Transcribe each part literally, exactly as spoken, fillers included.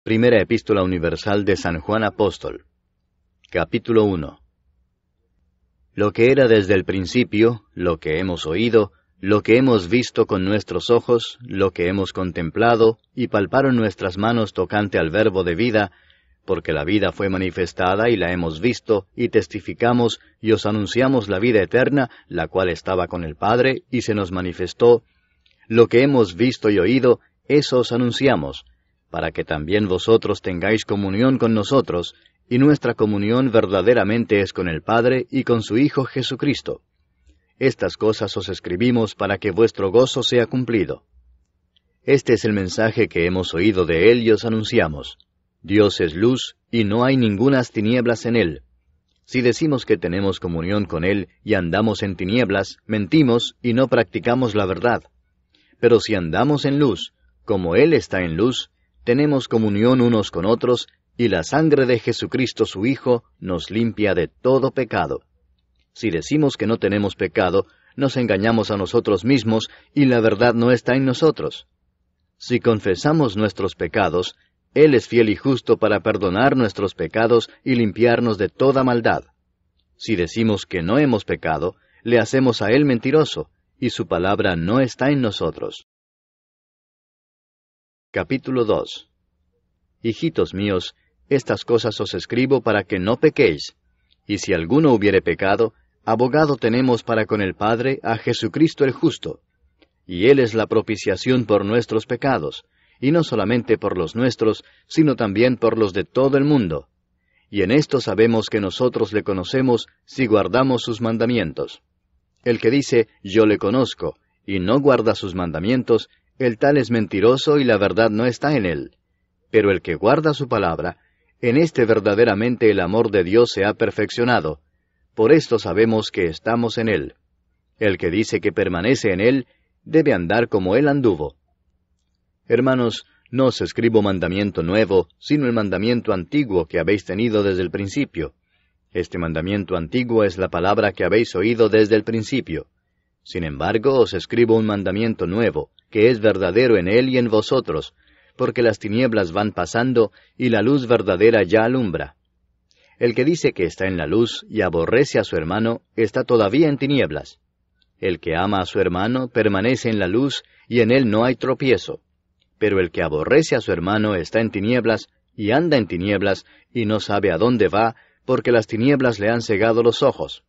Primera Epístola Universal de San Juan Apóstol. Capítulo uno. Lo que era desde el principio, lo que hemos oído, lo que hemos visto con nuestros ojos, lo que hemos contemplado, y palparon nuestras manos tocante al Verbo de vida, porque la vida fue manifestada y la hemos visto, y testificamos, y os anunciamos la vida eterna, la cual estaba con el Padre, y se nos manifestó. Lo que hemos visto y oído, eso os anunciamos, para que también vosotros tengáis comunión con nosotros, y nuestra comunión verdaderamente es con el Padre y con su Hijo Jesucristo. Estas cosas os escribimos para que vuestro gozo sea cumplido. Este es el mensaje que hemos oído de Él y os anunciamos. Dios es luz, y no hay ningunas tinieblas en Él. Si decimos que tenemos comunión con Él y andamos en tinieblas, mentimos y no practicamos la verdad. Pero si andamos en luz, como Él está en luz, tenemos comunión unos con otros, y la sangre de Jesucristo su Hijo nos limpia de todo pecado. Si decimos que no tenemos pecado, nos engañamos a nosotros mismos, y la verdad no está en nosotros. Si confesamos nuestros pecados, Él es fiel y justo para perdonar nuestros pecados y limpiarnos de toda maldad. Si decimos que no hemos pecado, le hacemos a Él mentiroso, y su palabra no está en nosotros. Capítulo dos. Hijitos míos, estas cosas os escribo para que no pequéis. Y si alguno hubiere pecado, abogado tenemos para con el Padre a Jesucristo el justo. Y Él es la propiciación por nuestros pecados, y no solamente por los nuestros, sino también por los de todo el mundo. Y en esto sabemos que nosotros le conocemos si guardamos sus mandamientos. El que dice, yo le conozco, y no guarda sus mandamientos, el tal es mentiroso y la verdad no está en él. Pero el que guarda su palabra, en éste verdaderamente el amor de Dios se ha perfeccionado. Por esto sabemos que estamos en él. El que dice que permanece en él, debe andar como él anduvo. Hermanos, no os escribo mandamiento nuevo, sino el mandamiento antiguo que habéis tenido desde el principio. Este mandamiento antiguo es la palabra que habéis oído desde el principio. Sin embargo, os escribo un mandamiento nuevo, que es verdadero en él y en vosotros, porque las tinieblas van pasando y la luz verdadera ya alumbra. El que dice que está en la luz y aborrece a su hermano, está todavía en tinieblas. El que ama a su hermano permanece en la luz y en él no hay tropiezo. Pero el que aborrece a su hermano está en tinieblas y anda en tinieblas y no sabe a dónde va, porque las tinieblas le han cegado los ojos.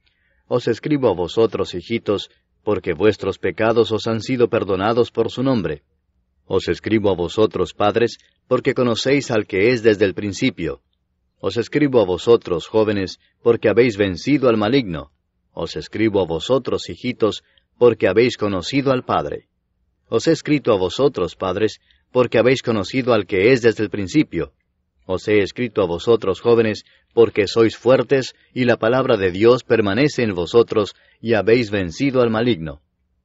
Os escribo a vosotros, hijitos, porque vuestros pecados os han sido perdonados por su nombre. Os escribo a vosotros, padres, porque conocéis al que es desde el principio. Os escribo a vosotros, jóvenes, porque habéis vencido al maligno. Os escribo a vosotros, hijitos, porque habéis conocido al Padre. Os he escrito a vosotros, padres, porque habéis conocido al que es desde el principio. Os he escrito a vosotros, jóvenes, porque sois fuertes, y la palabra de Dios permanece en vosotros, y habéis vencido al maligno.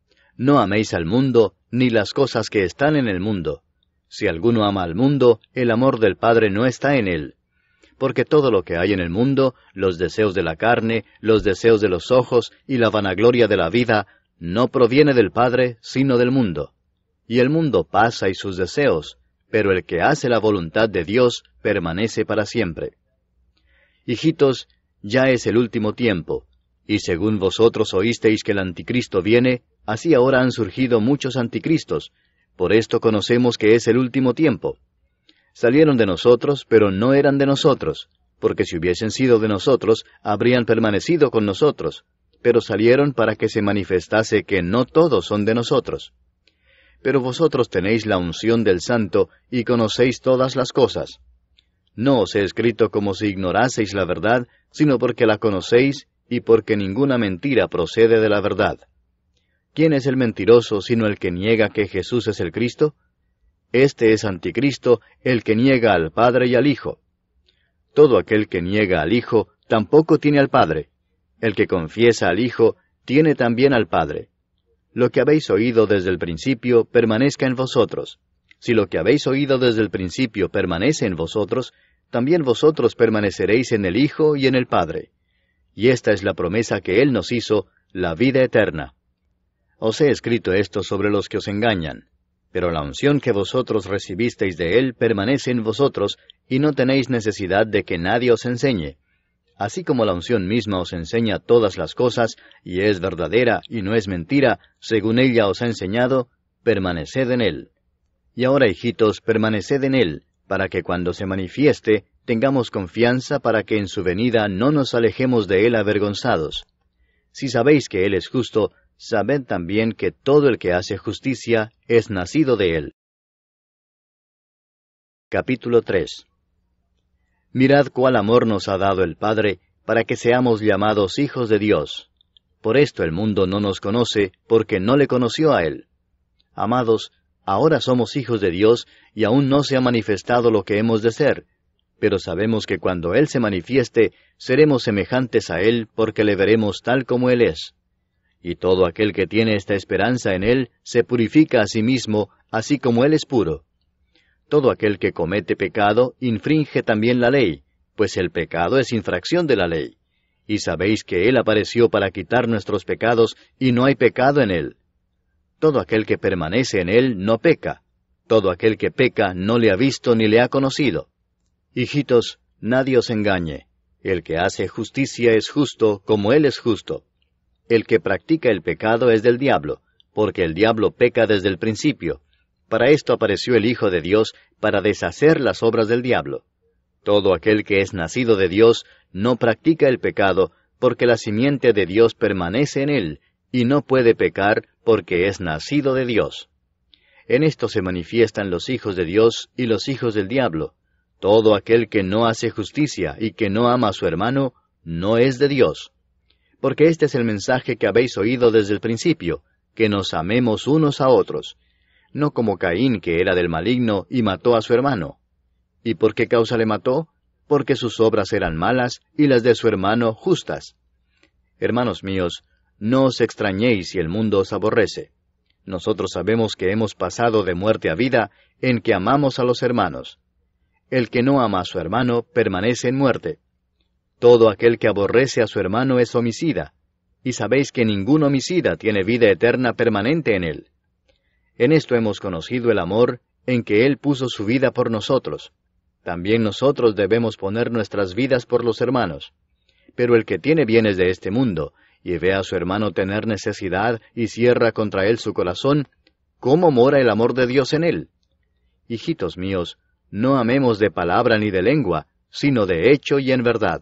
No améis al mundo, ni las cosas que están en el mundo. Si alguno ama al mundo, el amor del Padre no está en él. Porque todo lo que hay en el mundo, los deseos de la carne, los deseos de los ojos, y la vanagloria de la vida, no proviene del Padre, sino del mundo. Y el mundo pasa y sus deseos, pero el que hace la voluntad de Dios permanece para siempre. Hijitos, ya es el último tiempo, y según vosotros oísteis que el anticristo viene, así ahora han surgido muchos anticristos, por esto conocemos que es el último tiempo. Salieron de nosotros, pero no eran de nosotros, porque si hubiesen sido de nosotros, habrían permanecido con nosotros, pero salieron para que se manifestase que no todos son de nosotros. Pero vosotros tenéis la unción del Santo, y conocéis todas las cosas. No os he escrito como si ignoraseis la verdad, sino porque la conocéis, y porque ninguna mentira procede de la verdad. ¿Quién es el mentiroso sino el que niega que Jesús es el Cristo? Este es anticristo, el que niega al Padre y al Hijo. Todo aquel que niega al Hijo, tampoco tiene al Padre. El que confiesa al Hijo, tiene también al Padre. Lo que habéis oído desde el principio permanezca en vosotros. Si lo que habéis oído desde el principio permanece en vosotros, también vosotros permaneceréis en el Hijo y en el Padre. Y esta es la promesa que Él nos hizo, la vida eterna. Os he escrito esto sobre los que os engañan. Pero la unción que vosotros recibisteis de Él permanece en vosotros, y no tenéis necesidad de que nadie os enseñe. Así como la unción misma os enseña todas las cosas, y es verdadera y no es mentira, según ella os ha enseñado, permaneced en Él. Y ahora, hijitos, permaneced en Él, para que cuando se manifieste, tengamos confianza para que en su venida no nos alejemos de Él avergonzados. Si sabéis que Él es justo, sabed también que todo el que hace justicia es nacido de Él. Capítulo tres. Mirad cuál amor nos ha dado el Padre, para que seamos llamados hijos de Dios. Por esto el mundo no nos conoce, porque no le conoció a Él. Amados, ahora somos hijos de Dios, y aún no se ha manifestado lo que hemos de ser. Pero sabemos que cuando Él se manifieste, seremos semejantes a Él, porque le veremos tal como Él es. Y todo aquel que tiene esta esperanza en Él, se purifica a sí mismo, así como Él es puro. Todo aquel que comete pecado, infringe también la ley, pues el pecado es infracción de la ley. Y sabéis que Él apareció para quitar nuestros pecados, y no hay pecado en Él. Todo aquel que permanece en Él no peca. Todo aquel que peca no le ha visto ni le ha conocido. Hijitos, nadie os engañe. El que hace justicia es justo, como Él es justo. El que practica el pecado es del diablo, porque el diablo peca desde el principio. Para esto apareció el Hijo de Dios, para deshacer las obras del diablo. Todo aquel que es nacido de Dios no practica el pecado, porque la simiente de Dios permanece en él, y no puede pecar, porque es nacido de Dios. En esto se manifiestan los hijos de Dios y los hijos del diablo. Todo aquel que no hace justicia y que no ama a su hermano, no es de Dios. Porque este es el mensaje que habéis oído desde el principio, que nos amemos unos a otros. No como Caín, que era del maligno, y mató a su hermano. ¿Y por qué causa le mató? Porque sus obras eran malas, y las de su hermano justas. Hermanos míos, no os extrañéis si el mundo os aborrece. Nosotros sabemos que hemos pasado de muerte a vida, en que amamos a los hermanos. El que no ama a su hermano, permanece en muerte. Todo aquel que aborrece a su hermano es homicida, y sabéis que ningún homicida tiene vida eterna permanente en él. En esto hemos conocido el amor, en que Él puso su vida por nosotros. También nosotros debemos poner nuestras vidas por los hermanos. Pero el que tiene bienes de este mundo, y ve a su hermano tener necesidad, y cierra contra él su corazón, ¿cómo mora el amor de Dios en él? Hijitos míos, no amemos de palabra ni de lengua, sino de hecho y en verdad.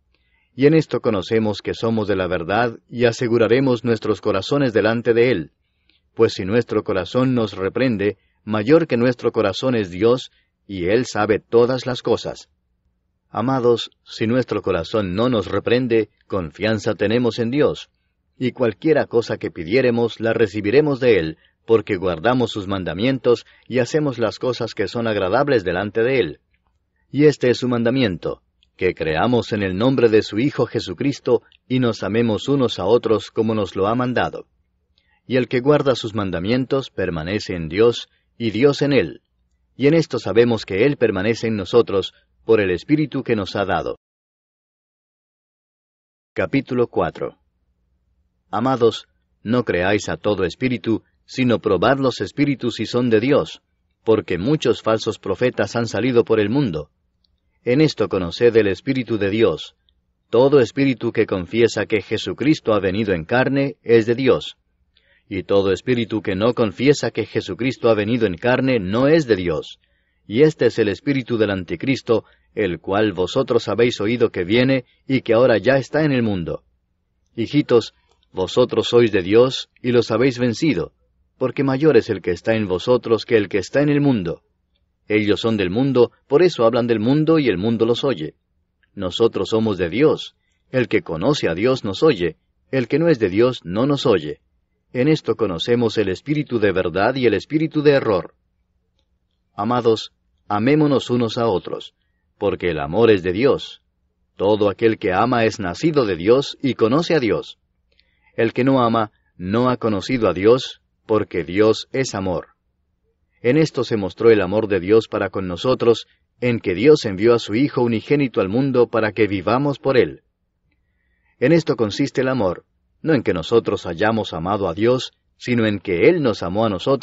Y en esto conocemos que somos de la verdad, y aseguraremos nuestros corazones delante de Él. Pues si nuestro corazón nos reprende, mayor que nuestro corazón es Dios, y Él sabe todas las cosas. Amados, si nuestro corazón no nos reprende, confianza tenemos en Dios, y cualquiera cosa que pidiéremos la recibiremos de Él, porque guardamos sus mandamientos y hacemos las cosas que son agradables delante de Él. Y este es su mandamiento, que creamos en el nombre de su Hijo Jesucristo, y nos amemos unos a otros como nos lo ha mandado. Y el que guarda sus mandamientos permanece en Dios, y Dios en él. Y en esto sabemos que Él permanece en nosotros, por el Espíritu que nos ha dado. Capítulo cuatro. Amados, no creáis a todo espíritu, sino probad los espíritus si son de Dios, porque muchos falsos profetas han salido por el mundo. En esto conoced el Espíritu de Dios. Todo espíritu que confiesa que Jesucristo ha venido en carne es de Dios. Y todo espíritu que no confiesa que Jesucristo ha venido en carne no es de Dios. Y este es el espíritu del anticristo, el cual vosotros habéis oído que viene y que ahora ya está en el mundo. Hijitos, vosotros sois de Dios y los habéis vencido, porque mayor es el que está en vosotros que el que está en el mundo. Ellos son del mundo, por eso hablan del mundo y el mundo los oye. Nosotros somos de Dios. El que conoce a Dios nos oye, el que no es de Dios no nos oye. En esto conocemos el espíritu de verdad y el espíritu de error. Amados, amémonos unos a otros, porque el amor es de Dios. Todo aquel que ama es nacido de Dios y conoce a Dios. El que no ama no ha conocido a Dios, porque Dios es amor. En esto se mostró el amor de Dios para con nosotros, en que Dios envió a su Hijo unigénito al mundo para que vivamos por Él. En esto consiste el amor, no en que nosotros hayamos amado a Dios, sino en que Él nos amó a nosotros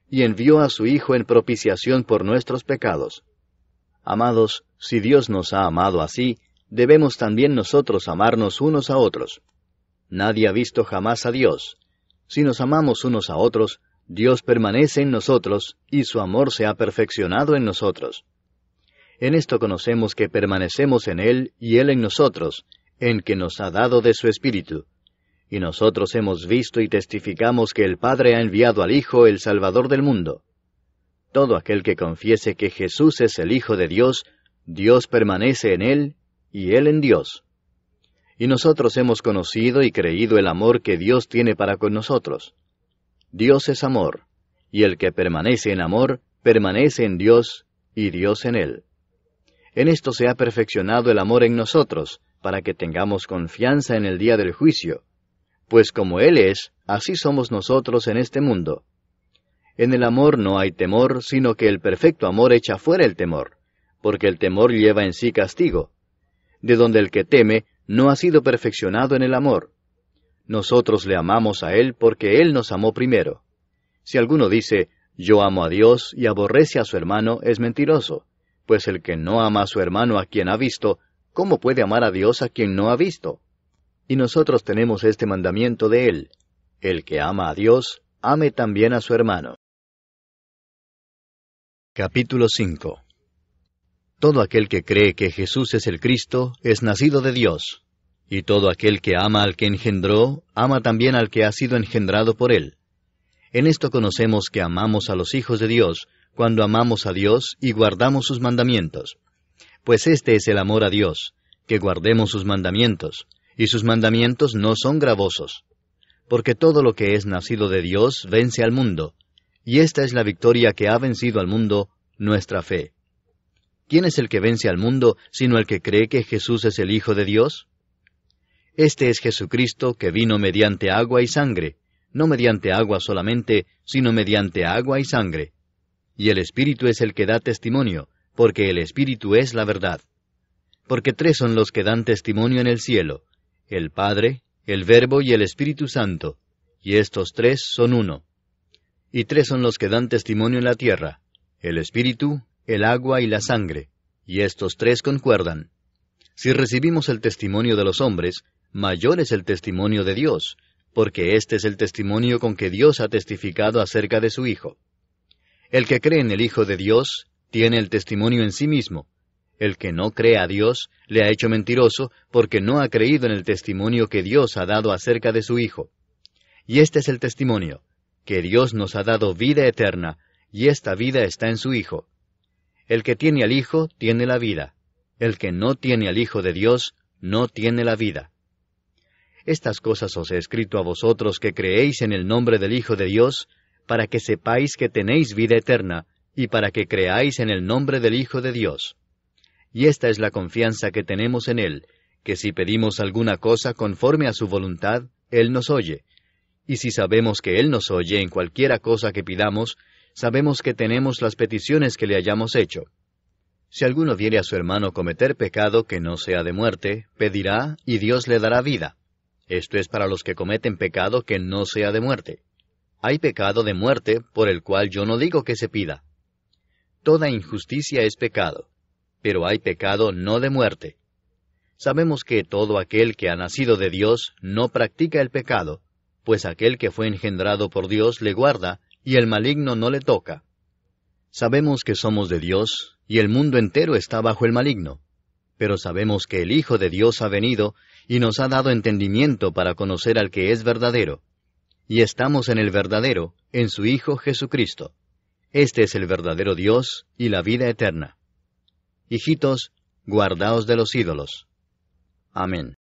y envió a su Hijo en propiciación por nuestros pecados. Amados, si Dios nos ha amado así, debemos también nosotros amarnos unos a otros. Nadie ha visto jamás a Dios. Si nos amamos unos a otros, Dios permanece en nosotros, y su amor se ha perfeccionado en nosotros. En esto conocemos que permanecemos en Él y Él en nosotros, en que nos ha dado de su Espíritu. Y nosotros hemos visto y testificamos que el Padre ha enviado al Hijo, el Salvador del mundo. Todo aquel que confiese que Jesús es el Hijo de Dios, Dios permanece en Él, y Él en Dios. Y nosotros hemos conocido y creído el amor que Dios tiene para con nosotros. Dios es amor, y el que permanece en amor, permanece en Dios, y Dios en él. En esto se ha perfeccionado el amor en nosotros, para que tengamos confianza en el día del juicio. Pues como Él es, así somos nosotros en este mundo. En el amor no hay temor, sino que el perfecto amor echa fuera el temor, porque el temor lleva en sí castigo, de donde el que teme no ha sido perfeccionado en el amor. Nosotros le amamos a Él porque Él nos amó primero. Si alguno dice, yo amo a Dios y aborrece a su hermano, es mentiroso, pues el que no ama a su hermano a quien ha visto, ¿cómo puede amar a Dios a quien no ha visto? Y nosotros tenemos este mandamiento de Él: el que ama a Dios, ame también a su hermano. Capítulo cinco. Todo aquel que cree que Jesús es el Cristo, es nacido de Dios. Y todo aquel que ama al que engendró, ama también al que ha sido engendrado por Él. En esto conocemos que amamos a los hijos de Dios, cuando amamos a Dios y guardamos sus mandamientos. Pues este es el amor a Dios, que guardemos sus mandamientos, y sus mandamientos no son gravosos. Porque todo lo que es nacido de Dios vence al mundo, y esta es la victoria que ha vencido al mundo, nuestra fe. ¿Quién es el que vence al mundo, sino el que cree que Jesús es el Hijo de Dios? Este es Jesucristo, que vino mediante agua y sangre, no mediante agua solamente, sino mediante agua y sangre. Y el Espíritu es el que da testimonio, porque el Espíritu es la verdad. Porque tres son los que dan testimonio en el cielo: el Padre, el Verbo y el Espíritu Santo, y estos tres son uno. Y tres son los que dan testimonio en la tierra: el Espíritu, el agua y la sangre, y estos tres concuerdan. Si recibimos el testimonio de los hombres, mayor es el testimonio de Dios, porque este es el testimonio con que Dios ha testificado acerca de su Hijo. El que cree en el Hijo de Dios tiene el testimonio en sí mismo. El que no cree a Dios le ha hecho mentiroso, porque no ha creído en el testimonio que Dios ha dado acerca de su Hijo. Y este es el testimonio, que Dios nos ha dado vida eterna, y esta vida está en su Hijo. El que tiene al Hijo tiene la vida. El que no tiene al Hijo de Dios no tiene la vida. Estas cosas os he escrito a vosotros que creéis en el nombre del Hijo de Dios, para que sepáis que tenéis vida eterna, y para que creáis en el nombre del Hijo de Dios. Y esta es la confianza que tenemos en Él, que si pedimos alguna cosa conforme a su voluntad, Él nos oye. Y si sabemos que Él nos oye en cualquiera cosa que pidamos, sabemos que tenemos las peticiones que le hayamos hecho. Si alguno viere a su hermano cometer pecado que no sea de muerte, pedirá, y Dios le dará vida. Esto es para los que cometen pecado que no sea de muerte. Hay pecado de muerte, por el cual yo no digo que se pida. Toda injusticia es pecado, pero hay pecado no de muerte. Sabemos que todo aquel que ha nacido de Dios no practica el pecado, pues aquel que fue engendrado por Dios le guarda, y el maligno no le toca. Sabemos que somos de Dios, y el mundo entero está bajo el maligno. Pero sabemos que el Hijo de Dios ha venido, y nos ha dado entendimiento para conocer al que es verdadero. Y estamos en el verdadero, en su Hijo Jesucristo. Este es el verdadero Dios y la vida eterna. Hijitos, guardaos de los ídolos. Amén.